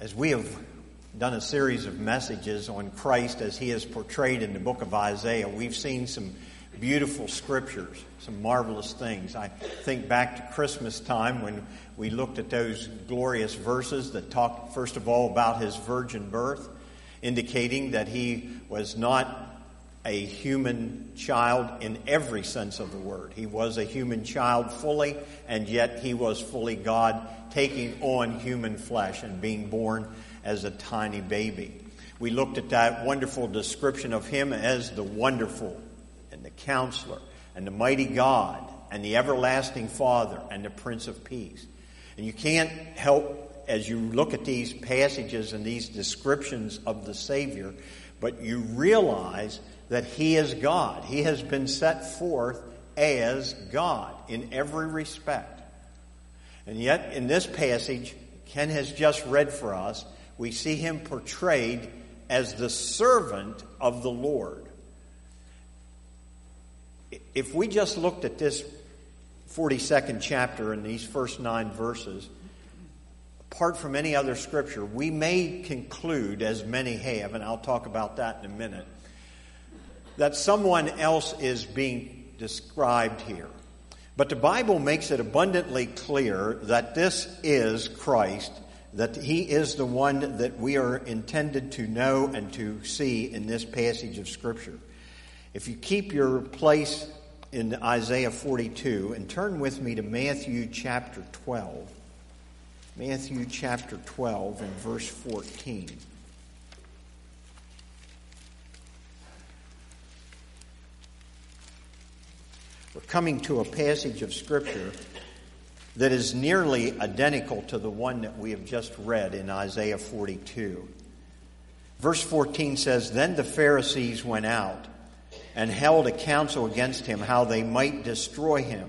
As we have done a series of messages on Christ as he is portrayed in the book of Isaiah, we've seen some beautiful scriptures, some marvelous things. I think back to Christmas time when we looked at those glorious verses that talked, first of all, about his virgin birth, indicating that he was not a human child in every sense of the word. He was a human child fully, and yet he was fully God, taking on human flesh and being born as a tiny baby. We looked at that wonderful description of him as the wonderful and the counselor and the mighty God and the everlasting Father and the Prince of Peace. And you can't help, as you look at these passages and these descriptions of the Savior, but you realize that he is God. He has been set forth as God in every respect. And yet, in this passage, Ken has just read for us, we see him portrayed as the servant of the Lord. If we just looked at this 42nd chapter and these first 9 verses, apart from any other scripture, we may conclude, as many have, and I'll talk about that in a minute, that someone else is being described here. But the Bible makes it abundantly clear that this is Christ, that he is the one that we are intended to know and to see in this passage of Scripture. If you keep your place in Isaiah 42 and turn with me to Matthew chapter 12. Matthew chapter 12 and verse 14. We're coming to a passage of Scripture that is nearly identical to the one that we have just read in Isaiah 42. Verse 14 says, "Then the Pharisees went out and held a council against him, how they might destroy him.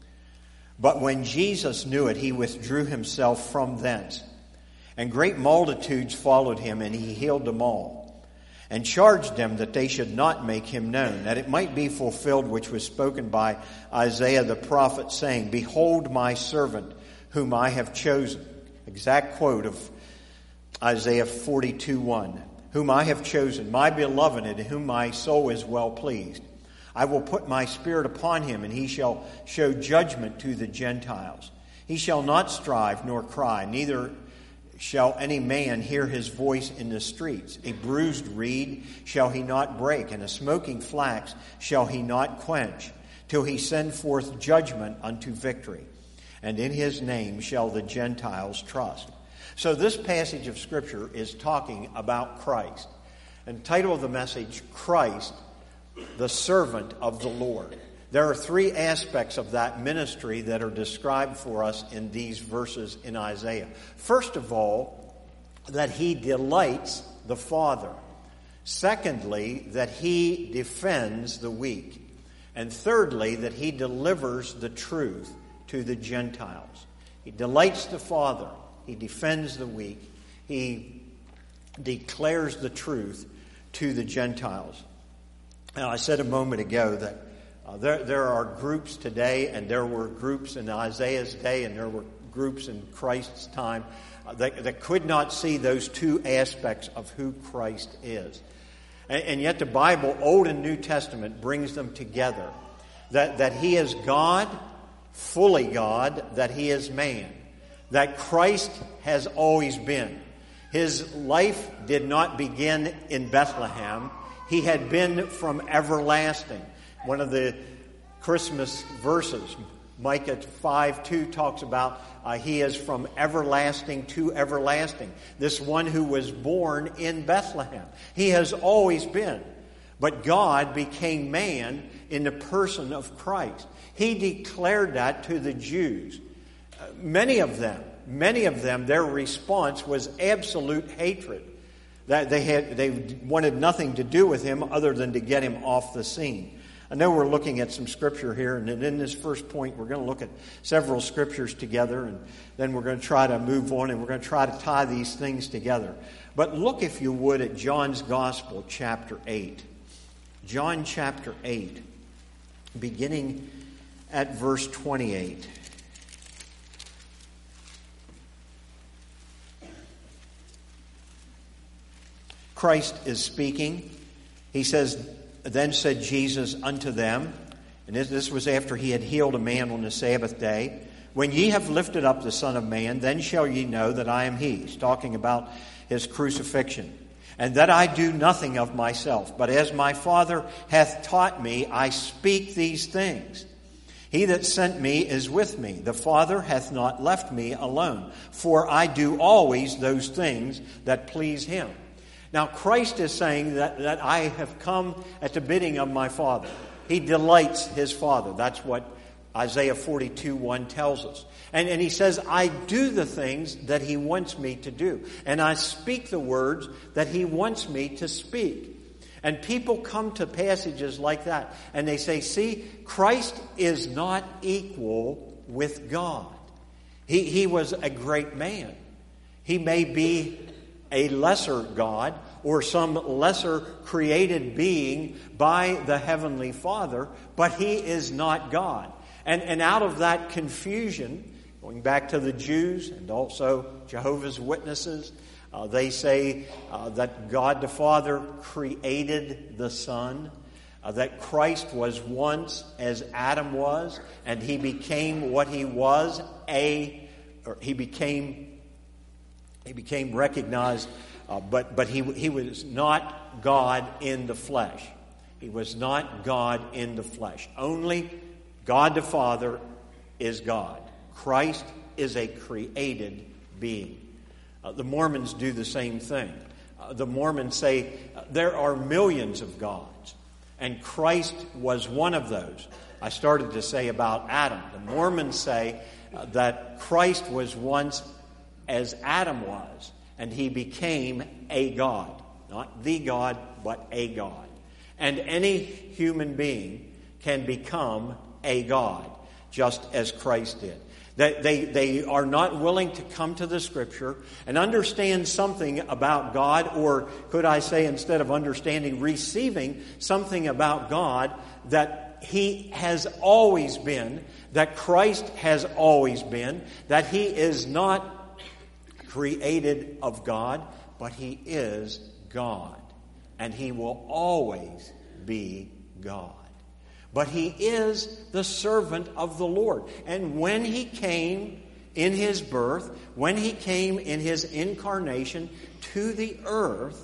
But when Jesus knew it, he withdrew himself from thence. And great multitudes followed him, and he healed them all, and charged them that they should not make him known, that it might be fulfilled which was spoken by Isaiah the prophet, saying, Behold my servant, whom I have chosen." Exact quote of Isaiah 42:1. "Whom I have chosen, my beloved, in whom my soul is well pleased. I will put my spirit upon him, and he shall show judgment to the Gentiles. He shall not strive nor cry, neither shall any man hear his voice in the streets. A bruised reed shall he not break, and a smoking flax shall he not quench, till he send forth judgment unto victory. And in his name shall the Gentiles trust." So this passage of Scripture is talking about Christ. And the title of the message, Christ, the servant of the Lord. There are 3 aspects of that ministry that are described for us in these verses in Isaiah. First of all, that he delights the Father. Secondly, that he defends the weak. And thirdly, that he delivers the truth to the Gentiles. He delights the Father. He defends the weak. He declares the truth to the Gentiles. Now, I said a moment ago that there are groups today, and there were groups in Isaiah's day, and there were groups in Christ's time that could not see those 2 aspects of who Christ is. And yet the Bible, Old and New Testament, brings them together. That he is God, fully God, that he is man. That Christ has always been. His life did not begin in Bethlehem. He had been from everlasting. One of the Christmas verses, Micah 5:2, talks about he is from everlasting to everlasting. This one who was born in Bethlehem. He has always been. But God became man in the person of Christ. He declared that to the Jews. Many of them, their response was absolute hatred. That they wanted nothing to do with him other than to get him off the scene. I know we're looking at some scripture here, and in this first point, we're going to look at several scriptures together, and then we're going to try to move on, and we're going to try to tie these things together. But look, if you would, at John's Gospel, chapter 8. John chapter 8, beginning at verse 28. Christ is speaking. He says, "Then said Jesus unto them," and this was after he had healed a man on the Sabbath day, "When ye have lifted up the Son of Man, then shall ye know that I am he." He's talking about his crucifixion. "And that I do nothing of myself, but as my Father hath taught me, I speak these things. He that sent me is with me. The Father hath not left me alone, for I do always those things that please him." Now Christ is saying that I have come at the bidding of my Father. He delights his Father. That's what Isaiah 42:1 tells us. And he says, I do the things that he wants me to do. And I speak the words that he wants me to speak. And people come to passages like that and they say, see, Christ is not equal with God. He was a great man. He may be a lesser God or some lesser created being by the Heavenly Father, but he is not God. And out of that confusion, going back to the Jews and also Jehovah's Witnesses, they say that God the Father created the Son, that Christ was once as Adam was, and he became what he was, he became recognized, but he was not God in the flesh. He was not God in the flesh. Only God the Father is God. Christ is a created being. The Mormons do the same thing. The Mormons say there are millions of gods, and Christ was one of those. I started to say about Adam. The Mormons say that Christ was once as Adam was, and he became a God. Not the God, but a God. And any human being can become a God, just as Christ did. They are not willing to come to the Scripture and understand something about God, or could I say, instead of understanding, receiving something about God that he has always been, that Christ has always been, that he is not created of God, but he is God, and he will always be God. But he is the servant of the Lord. And when he came in his birth, when he came in his incarnation to the earth,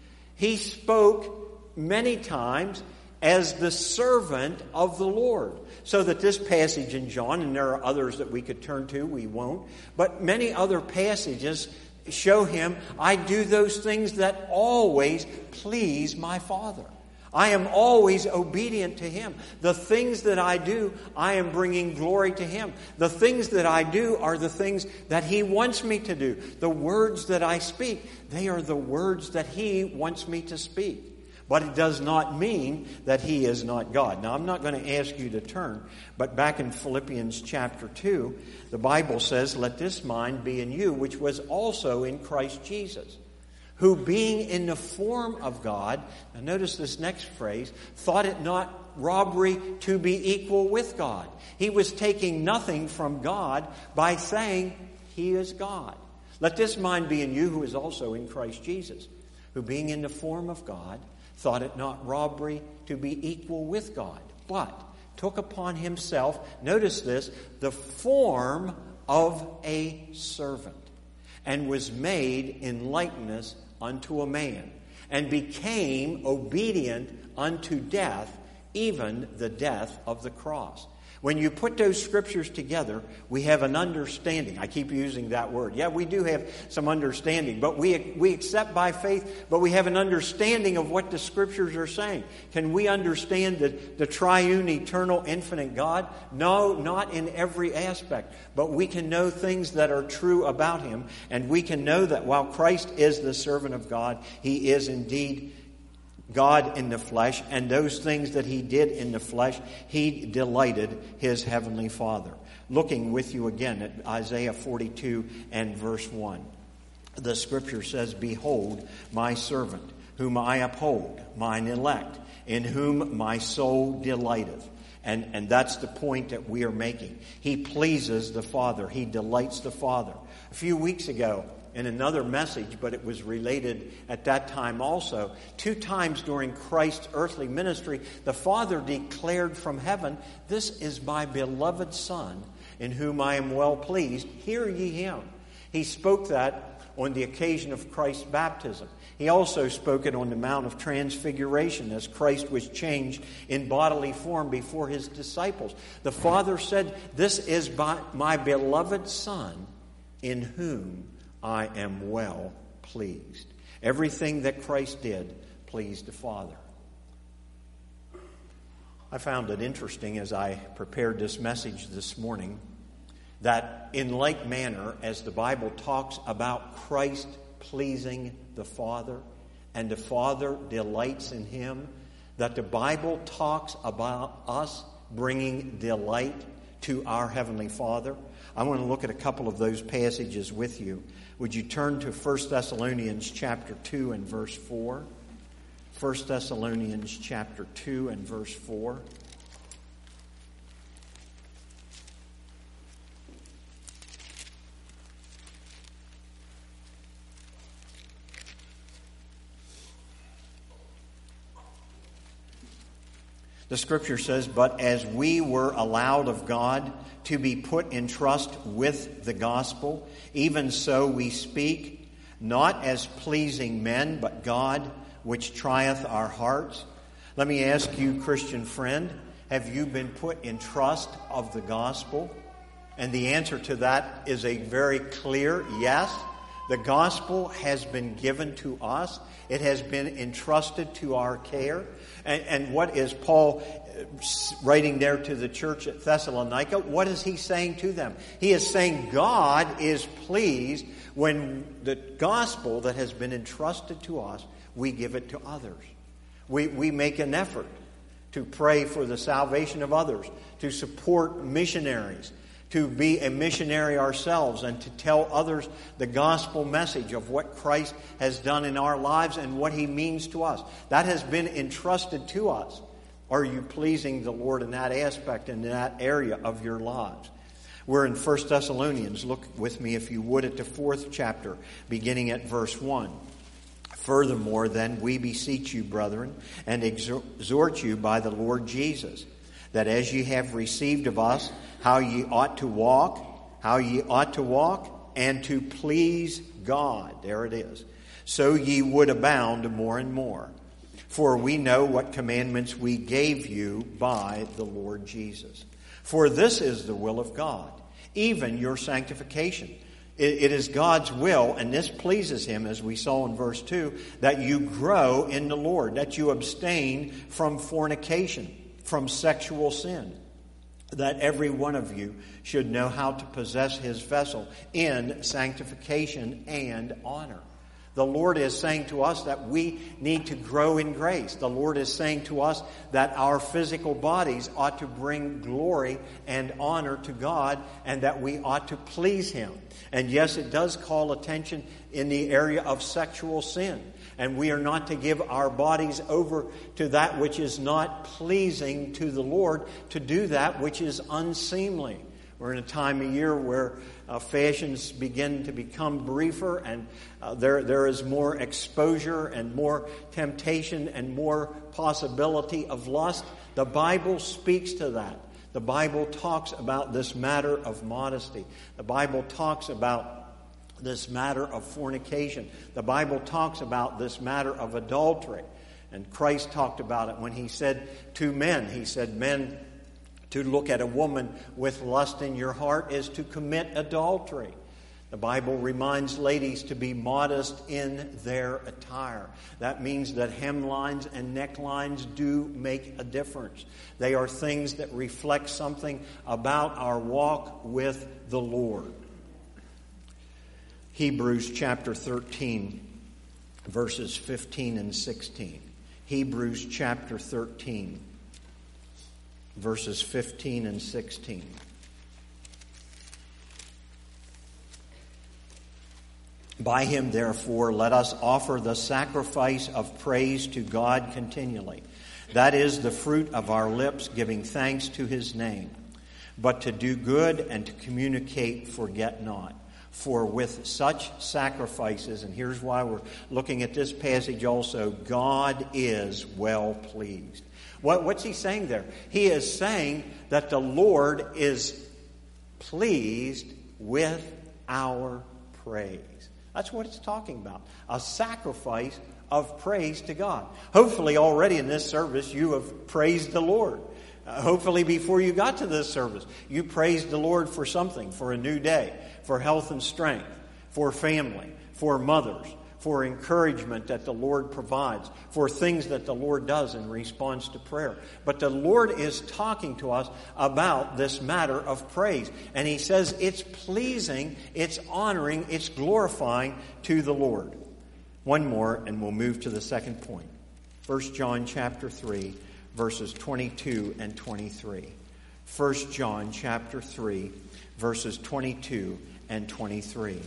he spoke many times as the servant of the Lord. So that this passage in John, and there are others that we could turn to, we won't, but many other passages show him, I do those things that always please my Father. I am always obedient to him. The things that I do, I am bringing glory to him. The things that I do are the things that he wants me to do. The words that I speak, they are the words that he wants me to speak. But it does not mean that he is not God. Now, I'm not going to ask you to turn, but back in Philippians chapter 2, the Bible says, let this mind be in you, which was also in Christ Jesus, who being in the form of God, now notice this next phrase, thought it not robbery to be equal with God. He was taking nothing from God by saying he is God. Let this mind be in you, who is also in Christ Jesus, who being in the form of God, thought it not robbery to be equal with God, but took upon himself, notice this, the form of a servant, and was made in likeness unto a man, and became obedient unto death, even the death of the cross. When you put those scriptures together, we have an understanding. I keep using that word. Yeah, we do have some understanding, but we accept by faith, but we have an understanding of what the scriptures are saying. Can we understand the triune, eternal, infinite God? No, not in every aspect, but we can know things that are true about him, and we can know that while Christ is the servant of God, he is indeed God in the flesh, and those things that he did in the flesh, he delighted his heavenly Father. Looking with you again at Isaiah 42 and verse 1. The scripture says, behold, my servant, whom I uphold, mine elect, in whom my soul delighteth. And that's the point that we are making. He pleases the Father. He delights the Father. A few weeks ago, in another message, but it was related at that time also. 2 times during Christ's earthly ministry, the Father declared from heaven, "This is my beloved Son, in whom I am well pleased. Hear ye him." He spoke that on the occasion of Christ's baptism. He also spoke it on the Mount of Transfiguration as Christ was changed in bodily form before his disciples. The Father said, "This is my beloved Son, in whom I am well pleased." Everything that Christ did pleased the Father. I found it interesting as I prepared this message this morning that in like manner as the Bible talks about Christ pleasing the Father and the Father delights in him, that the Bible talks about us bringing delight to our Heavenly Father. I want to look at a couple of those passages with you. Would you turn to 1 Thessalonians chapter 2 and verse 4? 1 Thessalonians chapter 2 and verse 4. The Scripture says, "But as we were allowed of God to be put in trust with the gospel, even so we speak, not as pleasing men, but God, which trieth our hearts." Let me ask you, Christian friend, have you been put in trust of the gospel? And the answer to that is a very clear yes. The gospel has been given to us. It has been entrusted to our care. And what is Paul writing there to the church at Thessalonica? What is he saying to them? He is saying God is pleased when the gospel that has been entrusted to us, we give it to others. We make an effort to pray for the salvation of others, to support missionaries, to be a missionary ourselves and to tell others the gospel message of what Christ has done in our lives and what he means to us. That has been entrusted to us. Are you pleasing the Lord in that aspect, in that area of your lives? We're in 1 Thessalonians. Look with me, if you would, at the 4th chapter, beginning at verse 1. "Furthermore, then, we beseech you, brethren, and exhort you by the Lord Jesus, that as ye have received of us how ye ought to walk, and to please God," there it is, "so ye would abound more and more. For we know what commandments we gave you by the Lord Jesus. For this is the will of God, even your sanctification." It is God's will, and this pleases him, as we saw in verse 2, that you grow in the Lord, that you abstain from fornication, from sexual sin, that every one of you should know how to possess his vessel in sanctification and honor. The Lord is saying to us that we need to grow in grace. The Lord is saying to us that our physical bodies ought to bring glory and honor to God, and that we ought to please him. And yes, it does call attention in the area of sexual sin. And we are not to give our bodies over to that which is not pleasing to the Lord, to do that which is unseemly. We're in a time of year where fashions begin to become briefer, and there is more exposure and more temptation and more possibility of lust. The Bible speaks to that. The Bible talks about this matter of modesty. The Bible talks about this matter of fornication. The Bible talks about this matter of adultery. And Christ talked about it when he said to men, he said, "Men, to look at a woman with lust in your heart is to commit adultery." The Bible reminds ladies to be modest in their attire. That means that hemlines and necklines do make a difference. They are things that reflect something about our walk with the Lord. Hebrews chapter 13, verses 15 and 16. Hebrews chapter 13, verses 15 and 16. "By him, therefore, let us offer the sacrifice of praise to God continually. That is the fruit of our lips, giving thanks to his name. But to do good and to communicate, forget not. For with such sacrifices, and here's why we're looking at this passage also, God is well pleased. What's he saying there? He is saying that the Lord is pleased with our praise. That's what it's talking about. A sacrifice of praise to God. Hopefully already in this service you have praised the Lord. Hopefully before you got to this service, you praised the Lord for something, for a new day, for health and strength, for family, for mothers, for encouragement that the Lord provides, for things that the Lord does in response to prayer. But the Lord is talking to us about this matter of praise. And he says it's pleasing, it's honoring, it's glorifying to the Lord. One more and we'll move to the second point. 1 John chapter 3. Verses 22 and 23. 1 John chapter 3, verses 22 and 23.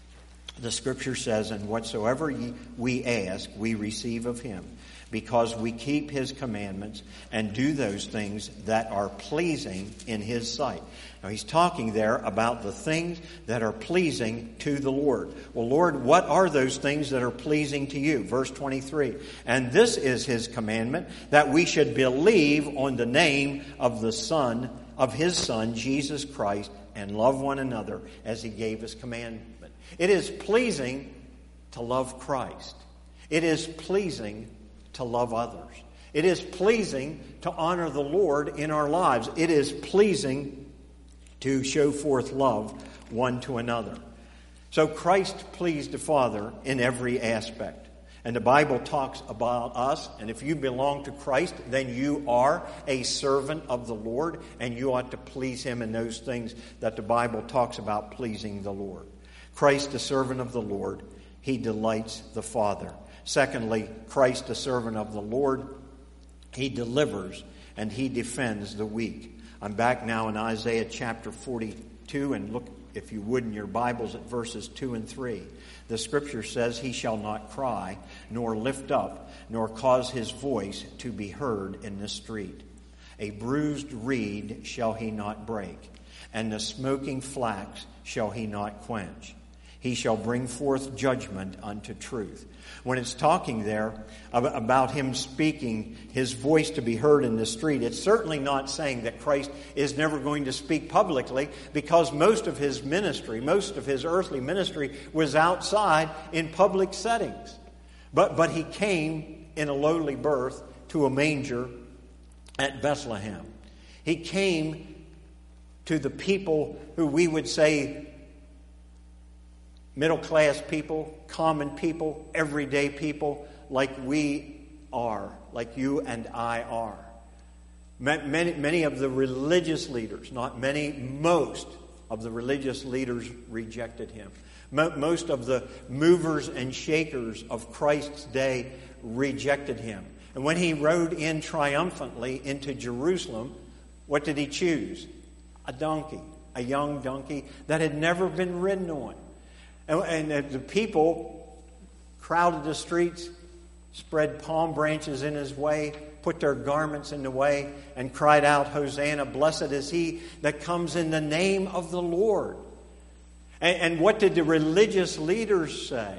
The Scripture says, "And whatsoever we ask, we receive of him, because we keep his commandments and do those things that are pleasing in his sight." Now he's talking there about the things that are pleasing to the Lord. Well, Lord, what are those things that are pleasing to you? Verse 23, "And this is his commandment, that we should believe on the name of the Son, of his Son, Jesus Christ, and love one another as he gave us commandment." It is pleasing to love Christ. It is pleasing to love others. It is pleasing to honor the Lord in our lives. It is pleasing to show forth love one to another. So Christ pleased the Father in every aspect. And the Bible talks about us, and if you belong to Christ, then you are a servant of the Lord, and you ought to please him in those things that the Bible talks about pleasing the Lord. Christ, the servant of the Lord, he delights the Father. Secondly, Christ, the servant of the Lord, he delivers and he defends the weak. I'm back now in Isaiah chapter 42, and look, if you would, in your Bibles at verses 2 and 3. The Scripture says, "He shall not cry, nor lift up, nor cause his voice to be heard in the street. A bruised reed shall he not break, and the smoking flax shall he not quench. He shall bring forth judgment unto truth." When it's talking there about him speaking, his voice to be heard in the street, it's certainly not saying that Christ is never going to speak publicly, because most of his ministry, most of his earthly ministry was outside in public settings. But he came in a lowly birth to a manger at Bethlehem. He came to the people who we would say middle-class people, common people, everyday people, like we are, like you and I are. Many of the religious leaders, not many, most of the religious leaders rejected him. Most of the movers and shakers of Christ's day rejected him. And when he rode in triumphantly into Jerusalem, what did he choose? A donkey, a young donkey that had never been ridden on. And the people crowded the streets, spread palm branches in his way, put their garments in the way, and cried out, "Hosanna, blessed is he that comes in the name of the Lord." And what did the religious leaders say?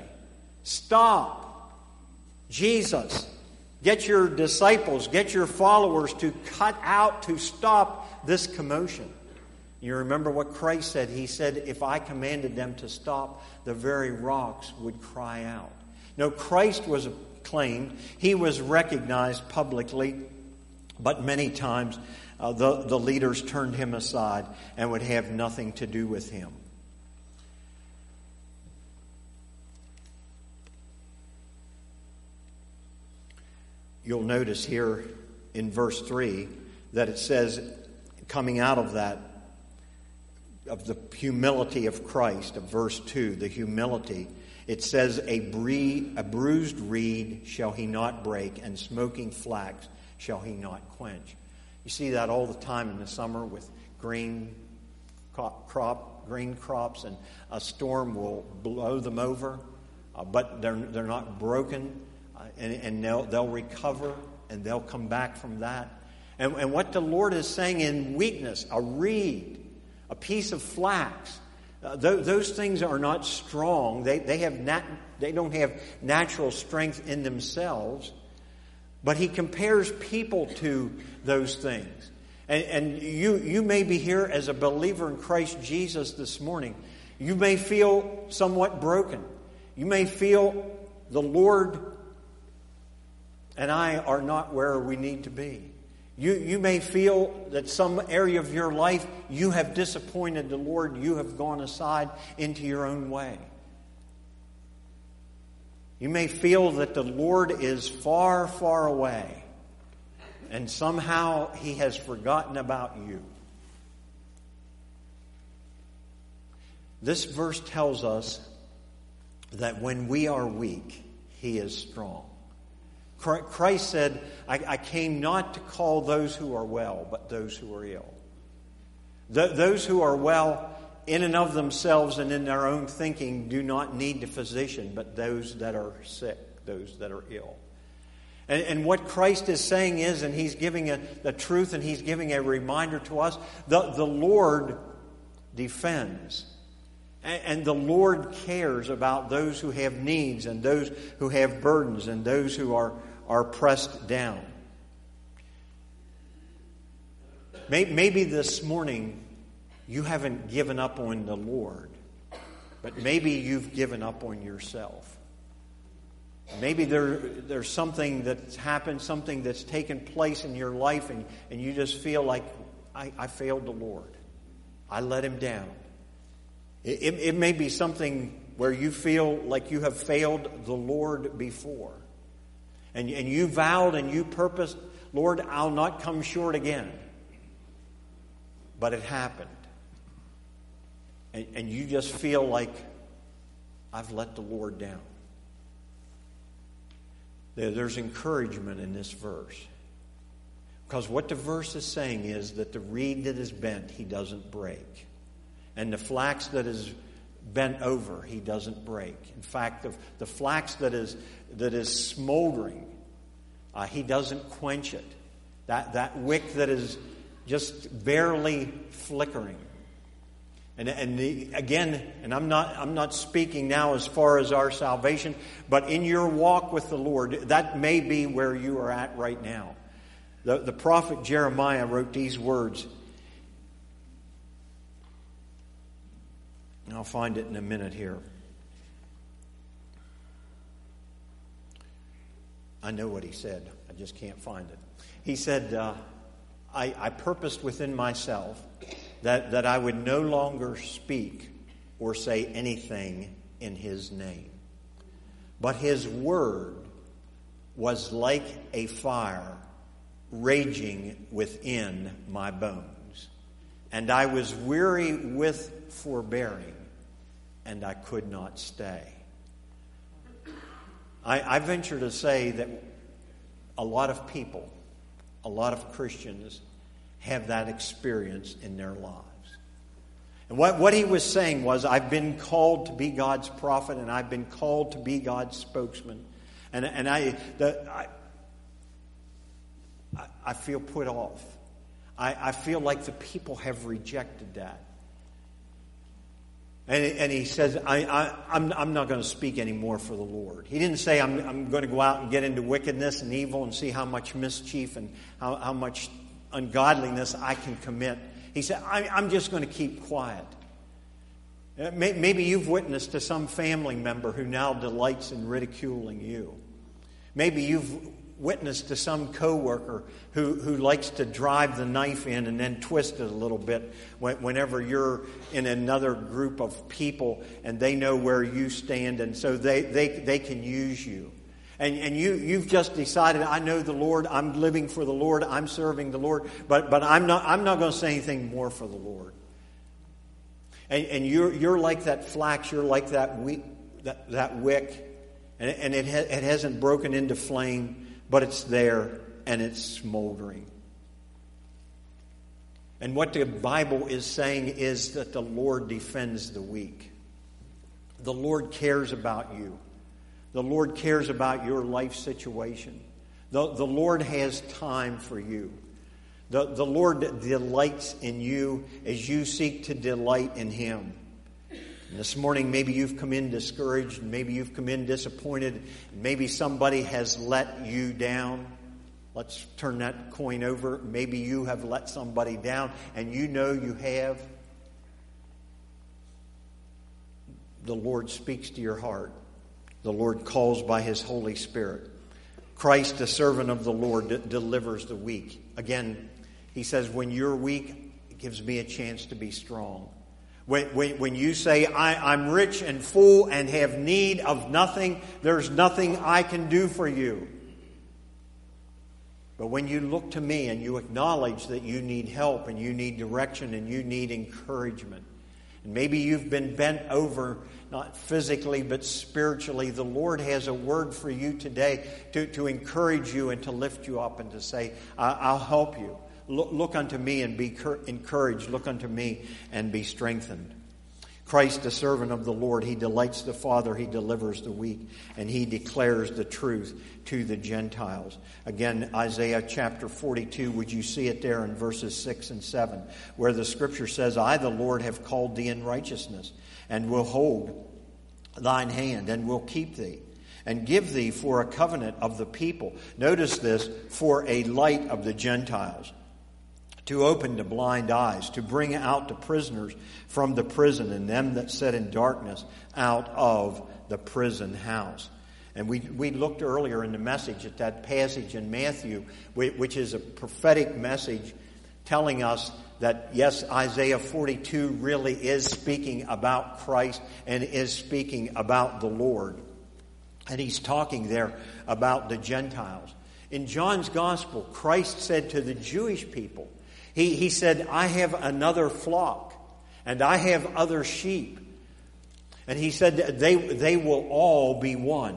Stop. Jesus, get your disciples, get your followers to cut out, to stop this commotion. You remember what Christ said. He said, if I commanded them to stop, the very rocks would cry out. No, Christ was acclaimed. He was recognized publicly. But many times the leaders turned him aside and would have nothing to do with him. You'll notice here in verse 3 that it says, coming out of that, of the humility of Christ, of verse 2, the humility, it says, a bruised reed shall he not break, and smoking flax shall he not quench. You see that all the time in the summer with green crops, and a storm will blow them over, but they're not broken, and they'll recover, and they'll come back from that. And what the Lord is saying in weakness, a reed, a piece of flax, Those things are not strong. They don't have natural strength in themselves. But he compares people to those things. And you may be here as a believer in Christ Jesus this morning. You may feel somewhat broken. You may feel the Lord and I are not where we need to be. You may feel that some area of your life you have disappointed the Lord. You have gone aside into your own way. You may feel that the Lord is far, far away, and somehow He has forgotten about you. This verse tells us that when we are weak, He is strong. Christ said, I came not to call those who are well, but those who are ill. Those who are well in and of themselves and in their own thinking do not need the physician, but those that are sick, those that are ill. And what Christ is saying is, and He's giving the truth and He's giving a reminder to us, the Lord defends. And the Lord cares about those who have needs and those who have burdens and those who are pressed down. Maybe this morning you haven't given up on the Lord, but maybe you've given up on yourself. Maybe there's something that's happened, something that's taken place in your life, and you just feel like, I failed the Lord. I let Him down. It may be something where you feel like you have failed the Lord before. And you vowed and you purposed, Lord, I'll not come short again. But it happened. And you just feel like, I've let the Lord down. There's encouragement in this verse. Because what the verse is saying is that the reed that is bent, He doesn't break. And the flax that is bent over, He doesn't break. In fact, the flax that is smoldering, He doesn't quench it. That wick that is just barely flickering. And I'm not speaking now as far as our salvation, but in your walk with the Lord, that may be where you are at right now. The prophet Jeremiah wrote these words. I'll find it in a minute here. I know what he said. I just can't find it. He said, I purposed within myself that I would no longer speak or say anything in His name. But His word was like a fire raging within my bones. And I was weary with forbearing, and I could not stay. I venture to say that a lot of people, a lot of Christians, have that experience in their lives. And what he was saying was, I've been called to be God's prophet, and I've been called to be God's spokesman. And I feel put off. I feel like the people have rejected that. And he says, I'm not going to speak anymore for the Lord. He didn't say, I'm going to go out and get into wickedness and evil and see how much mischief and how much ungodliness I can commit. He said, I'm just going to keep quiet. Maybe you've witnessed to some family member who now delights in ridiculing you. Maybe you've witnessed to some coworker who likes to drive the knife in and then twist it a little bit whenever you're in another group of people and they know where you stand, and so they can use you. And you've just decided, I know the Lord, I'm living for the Lord, I'm serving the Lord, but I'm not going to say anything more for the Lord. And you're like that flax, you're like that wick, and it hasn't broken into flame, but it's there and it's smoldering. And what the Bible is saying is that the Lord defends the weak. The Lord cares about you. The Lord cares about your life situation. The Lord has time for you. The Lord delights in you as you seek to delight in Him. And this morning, maybe you've come in discouraged, and maybe you've come in disappointed, and maybe somebody has let you down. Let's turn that coin over. Maybe you have let somebody down, and you know you have. The Lord speaks to your heart. The Lord calls by His Holy Spirit. Christ, the servant of the Lord, delivers the weak. Again, He says, when you're weak, it gives me a chance to be strong. When you say, I'm rich and full and have need of nothing, there's nothing I can do for you. But when you look to me and you acknowledge that you need help and you need direction and you need encouragement, and maybe you've been bent over, not physically but spiritually, the Lord has a word for you today to encourage you and to lift you up and to say, I'll help you. Look unto me and be encouraged. Look unto me and be strengthened. Christ, the servant of the Lord, He delights the Father, He delivers the weak, and He declares the truth to the Gentiles. Again, Isaiah chapter 42, would you see it there in verses 6 and 7, where the Scripture says, I, the Lord, have called thee in righteousness, and will hold thine hand, and will keep thee, and give thee for a covenant of the people. Notice this, for a light of the Gentiles, to open the blind eyes, to bring out the prisoners from the prison, and them that sit in darkness out of the prison house. And we looked earlier in the message at that passage in Matthew, which is a prophetic message telling us that, yes, Isaiah 42 really is speaking about Christ and is speaking about the Lord. And he's talking there about the Gentiles. In John's Gospel, Christ said to the Jewish people, He said, I have another flock, and I have other sheep. And He said that they will all be one,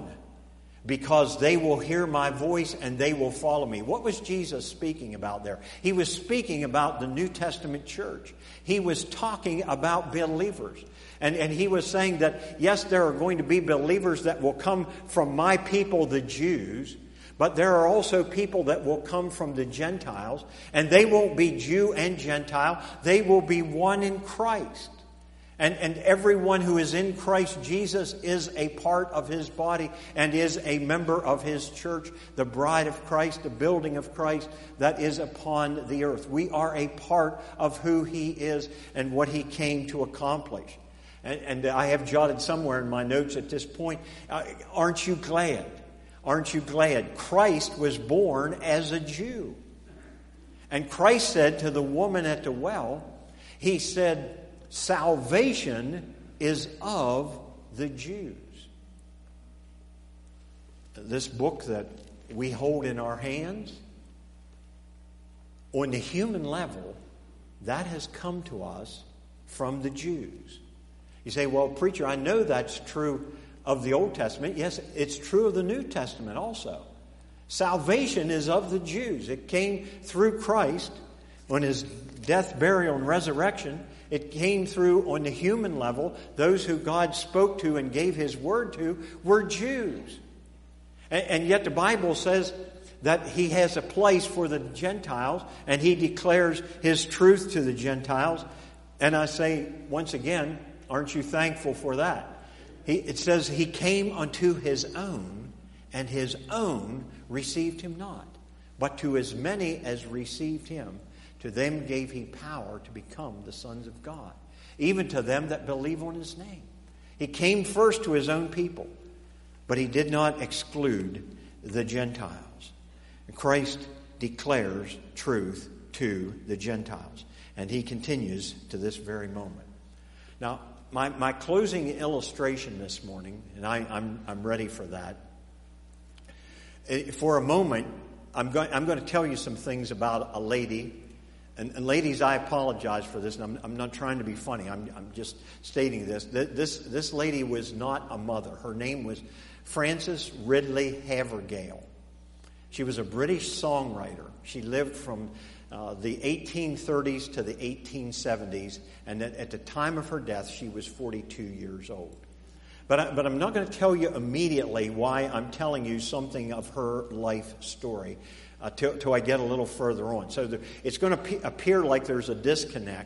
because they will hear my voice and they will follow me. What was Jesus speaking about there? He was speaking about the New Testament church. He was talking about believers. And He was saying that, yes, there are going to be believers that will come from my people, the Jews, but there are also people that will come from the Gentiles, and they won't be Jew and Gentile. They will be one in Christ. And everyone who is in Christ Jesus is a part of His body and is a member of His church, the bride of Christ, the building of Christ that is upon the earth. We are a part of who He is and what He came to accomplish. And I have jotted somewhere in my notes at this point, aren't you glad? Aren't you glad? Christ was born as a Jew. And Christ said to the woman at the well, He said, salvation is of the Jews. This book that we hold in our hands, on the human level, that has come to us from the Jews. You say, well, preacher, I know that's true of the Old Testament. Yes, it's true of the New Testament also. Salvation is of the Jews. It came through Christ on His death, burial, and resurrection. It came through on the human level. Those who God spoke to and gave His word to were Jews. And yet the Bible says that He has a place for the Gentiles, and He declares His truth to the Gentiles. And I say, once again, aren't you thankful for that? It says He came unto His own, and His own received Him not. But to as many as received Him, to them gave He power to become the sons of God, even to them that believe on His name. He came first to His own people, but He did not exclude the Gentiles. Christ declares truth to the Gentiles, and He continues to this very moment. Now, my closing illustration this morning, and I'm ready for that. For a moment, I'm going to tell you some things about a lady. And ladies, I apologize for this, and I'm not trying to be funny. I'm just stating this. This lady was not a mother. Her name was Frances Ridley Havergale. She was a British songwriter. She lived from the 1830s to the 1870s, and at the time of her death, she was 42 years old. But I'm not going to tell you immediately why I'm telling you something of her life story till I get a little further on. So it's going to appear like there's a disconnect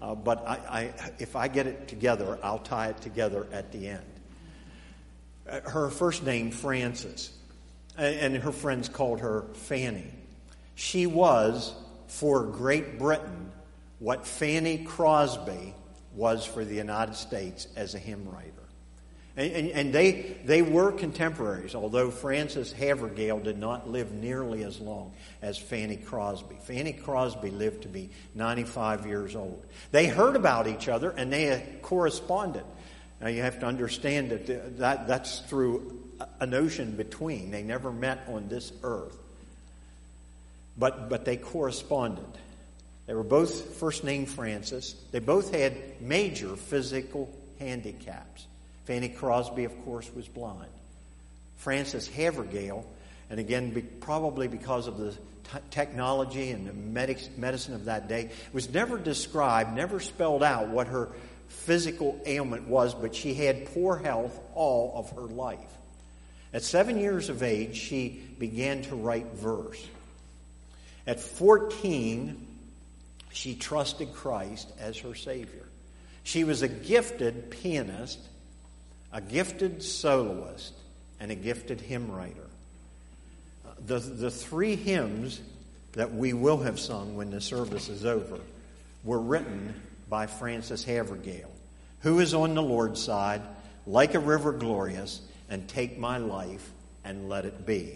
but if I get it together, I'll tie it together at the end. Her first name, Frances, and her friends called her Fanny. She was, for Great Britain, what Fanny Crosby was for the United States as a hymn writer. And they were contemporaries, although Frances Havergale did not live nearly as long as Fanny Crosby. Fanny Crosby lived to be 95 years old. They heard about each other and they corresponded. Now you have to understand that that's through an ocean between. They never met on this earth. But they corresponded. They were both first name Frances. They both had major physical handicaps. Fanny Crosby, of course, was blind. Frances Havergale, and again, probably because of the technology and the medicine of that day, was never described, never spelled out what her physical ailment was, but she had poor health all of her life. At 7 years of age, she began to write verse. At 14, she trusted Christ as her Savior. She was a gifted pianist, a gifted soloist, and a gifted hymn writer. The three hymns that we will have sung when the service is over were written by Frances Havergale. Who is on the Lord's side, like a river glorious, and take my life and let it be.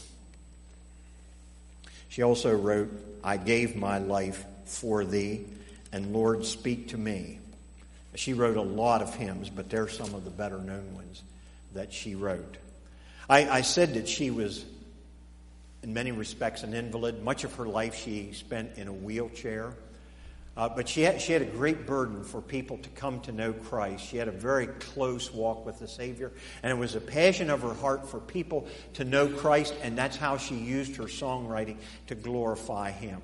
She also wrote, I gave my life for thee, and Lord, speak to me. She wrote a lot of hymns, but they're some of the better known ones that she wrote. I said that she was, in many respects, an invalid. Much of her life she spent in a wheelchair. But she had a great burden for people to come to know Christ. She had a very close walk with the Savior. And it was a passion of her heart for people to know Christ, and that's how she used her songwriting to glorify Him.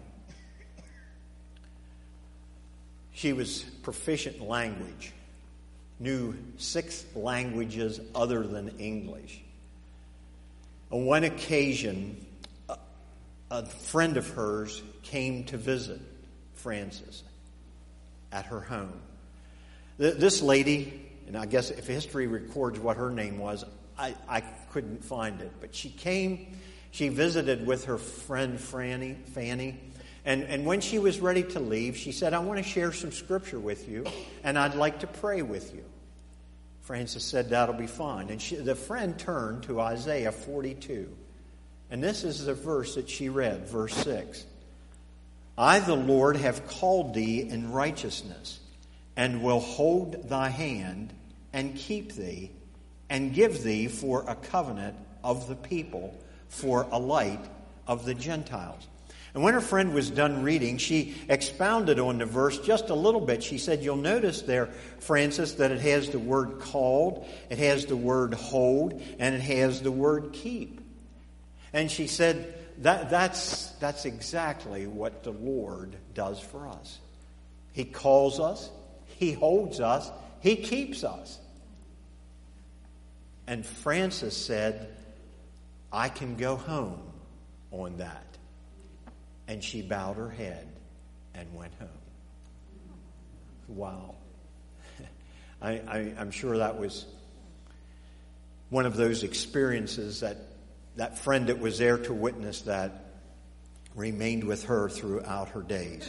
She was proficient in language, knew 6 languages other than English. On one occasion, a friend of hers came to visit Frances at her home. This lady, and I guess if history records what her name was, I couldn't find it. But she came, she visited with her friend Fanny, and when she was ready to leave, she said, I want to share some scripture with you, and I'd like to pray with you. Frances said, that'll be fine. And the friend turned to Isaiah 42. And this is the verse that she read, verse 6. I, the Lord, have called thee in righteousness, and will hold thy hand, and keep thee, and give thee for a covenant of the people, for a light of the Gentiles. And when her friend was done reading, she expounded on the verse just a little bit. She said, you'll notice there, Frances, that it has the word called, it has the word hold, and it has the word keep. And she said, that's exactly what the Lord does for us. He calls us, He holds us, He keeps us. And Frances said, I can go home on that. And she bowed her head and went home. Wow. I'm sure that was one of those experiences that friend that was there to witness that remained with her throughout her days.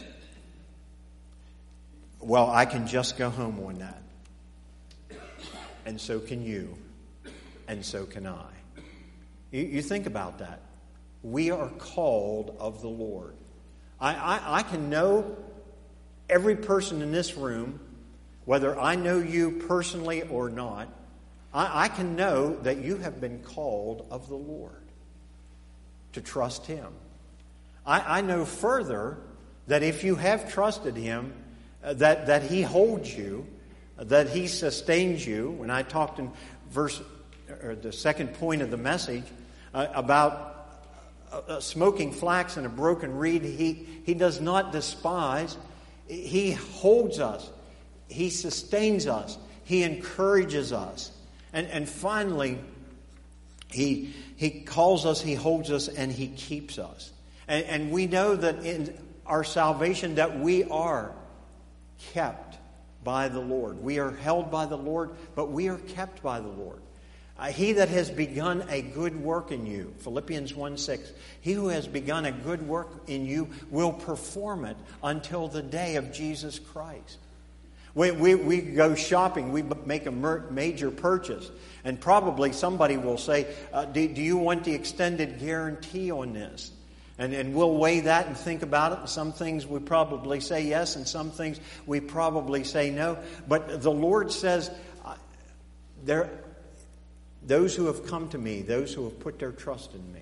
Well, I can just go home on that. And so can you. And so can I. You think about that. We are called of the Lord. I can know every person in this room, whether I know you personally or not. I can know that you have been called of the Lord to trust Him. I know further that if you have trusted Him, that He holds you, that He sustains you. When I talked in the second point of the message about smoking flax and a broken reed, He does not despise. He holds us. He sustains us. He encourages us. And finally, He calls us, He holds us, and He keeps us. And we know that in our salvation that we are kept by the Lord. We are held by the Lord, but we are kept by the Lord. He that has begun a good work in you, Philippians 1:6, he who has begun a good work in you will perform it until the day of Jesus Christ. We go shopping, we make a major purchase, and probably somebody will say, do you want the extended guarantee on this? And we'll weigh that and think about it. And some things we probably say yes, and some things we probably say no. But the Lord says, those who have come to me, those who have put their trust in me,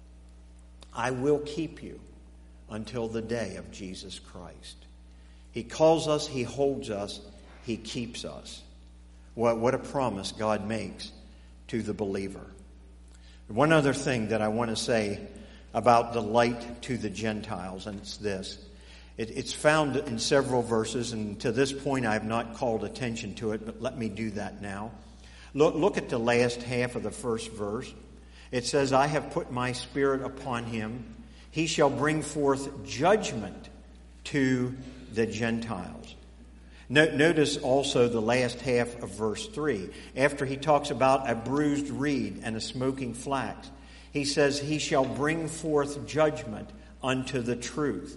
I will keep you until the day of Jesus Christ. He calls us, He holds us, He keeps us. What a promise God makes to the believer. One other thing that I want to say about the light to the Gentiles, and it's this. It's found in several verses, and to this point I have not called attention to it, but let me do that now. Look at the last half of the first verse. It says, I have put my Spirit upon him. He shall bring forth judgment to the Gentiles. Notice also the last half of verse 3. After he talks about a bruised reed and a smoking flax, he says, he shall bring forth judgment unto the truth.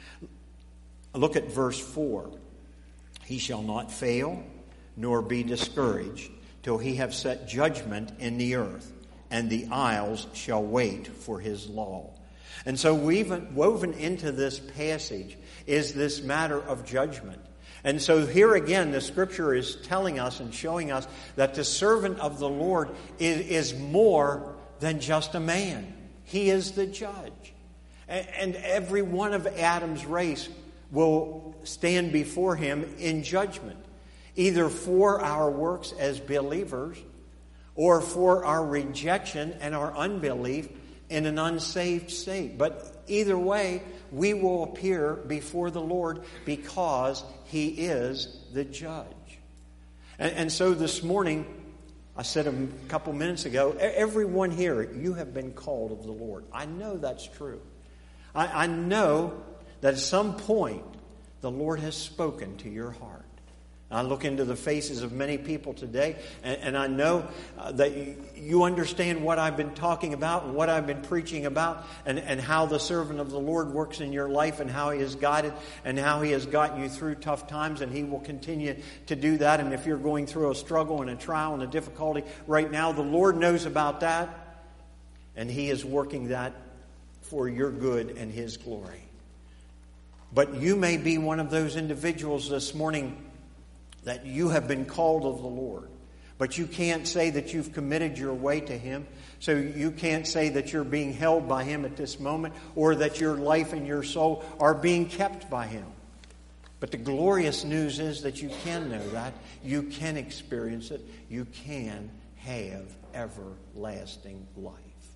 Look at verse 4. He shall not fail, nor be discouraged, till he have set judgment in the earth, and the isles shall wait for his law. And so woven into this passage is this matter of judgment. And so here again, the Scripture is telling us and showing us that the servant of the Lord is more than just a man. He is the judge. And every one of Adam's race will stand before him in judgment, either for our works as believers or for our rejection and our unbelief in an unsaved state. But either way, we will appear before the Lord because He is the judge. And so this morning, I said a couple minutes ago, everyone here, you have been called of the Lord. I know that's true. I know that at some point the Lord has spoken to your heart. I look into the faces of many people today, and I know that you understand what I've been talking about and what I've been preaching about, and how the servant of the Lord works in your life, and how He has guided and how He has gotten you through tough times, and He will continue to do that. And if you're going through a struggle and a trial and a difficulty right now, the Lord knows about that, and He is working that for your good and His glory. But you may be one of those individuals this morning that you have been called of the Lord, but you can't say that you've committed your way to Him. So you can't say that you're being held by Him at this moment, or that your life and your soul are being kept by Him. But the glorious news is that you can know that. You can experience it. You can have everlasting life.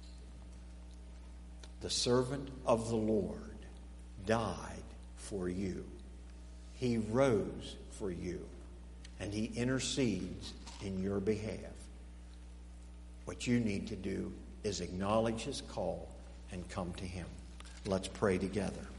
The servant of the Lord died for you. He rose for you. And He intercedes in your behalf. What you need to do is acknowledge His call and come to Him. Let's pray together.